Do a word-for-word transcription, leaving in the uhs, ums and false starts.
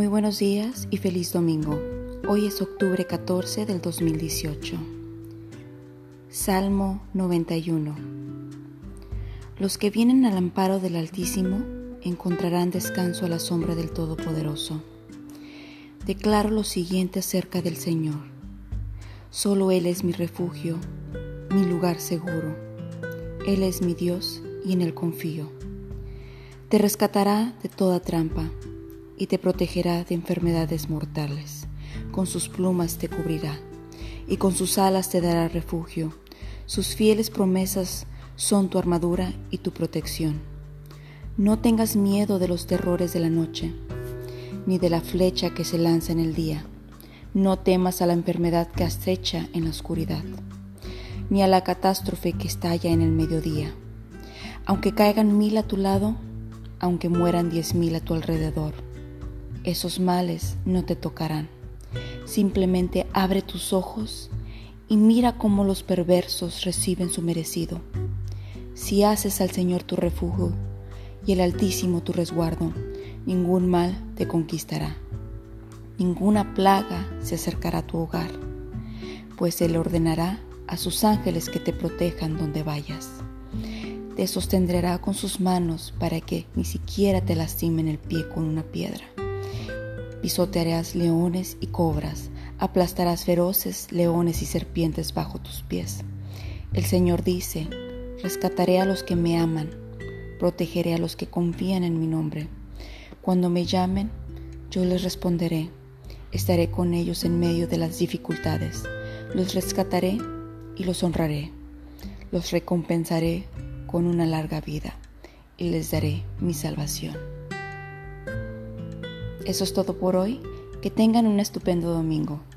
Muy buenos días y feliz domingo. Hoy es octubre catorce del dos mil dieciocho. Salmo noventa y uno. Los que vienen al amparo del Altísimo encontrarán descanso a la sombra del Todopoderoso. Declaro lo siguiente acerca del Señor. Solo Él es mi refugio, mi lugar seguro. Él es mi Dios y en Él confío. Te rescatará de toda trampa y te protegerá de enfermedades mortales. Con sus plumas te cubrirá y con sus alas te dará refugio. Sus fieles promesas son tu armadura y tu protección. No tengas miedo de los terrores de la noche, ni de la flecha que se lanza en el día. No temas a la enfermedad que acecha en la oscuridad, ni a la catástrofe que estalla en el mediodía. Aunque caigan mil a tu lado, aunque mueran diez mil a tu alrededor, esos males no te tocarán. Simplemente abre tus ojos y mira cómo los perversos reciben su merecido. Si haces al Señor tu refugio y el Altísimo tu resguardo, ningún mal te conquistará. Ninguna plaga se acercará a tu hogar, pues Él ordenará a sus ángeles que te protejan donde vayas. Te sostendrá con sus manos para que ni siquiera te lastimen el pie con una piedra. Pisotearás leones y cobras, aplastarás feroces leones y serpientes bajo tus pies. El Señor dice: rescataré a los que me aman, protegeré a los que confían en mi nombre. Cuando me llamen, yo les responderé. Estaré con ellos en medio de las dificultades. Los rescataré y los honraré. Los recompensaré con una larga vida y les daré mi salvación. Eso es todo por hoy. Que tengan un estupendo domingo.